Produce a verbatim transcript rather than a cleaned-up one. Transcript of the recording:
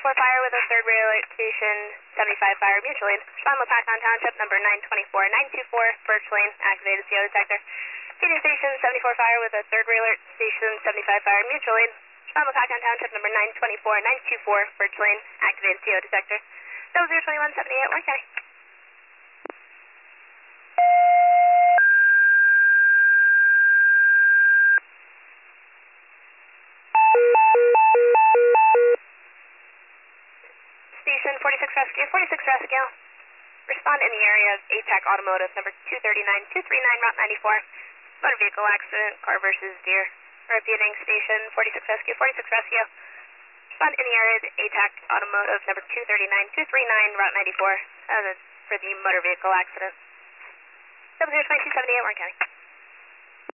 seventy-four fire with a third rail alert, station seventy-five fire, mutual aid. Respond Lopakon Township, number nine twenty-four, nine two four, Birch Lane, activated C O detector. Feeding station seventy-four fire with a third rail alert, station seventy-five fire, mutual aid. Respond Lopakon Township, number nine twenty-four, nine two four, Birch Lane, activated C O detector. double zero twenty-one seventy-eight, Warren County. Station forty-six Rescue, forty-six Rescue. Respond in the area of A T A C Automotive, number two thirty-nine, two thirty-nine, Route ninety-four. Motor vehicle accident, car versus deer. Repeating, station forty-six Rescue, forty-six Rescue. Respond in the area of A T A C Automotive, number two thirty-nine, two thirty-nine, Route ninety-four, uh, for the motor vehicle accident. double zero twenty-two seventy-eight, Warren County.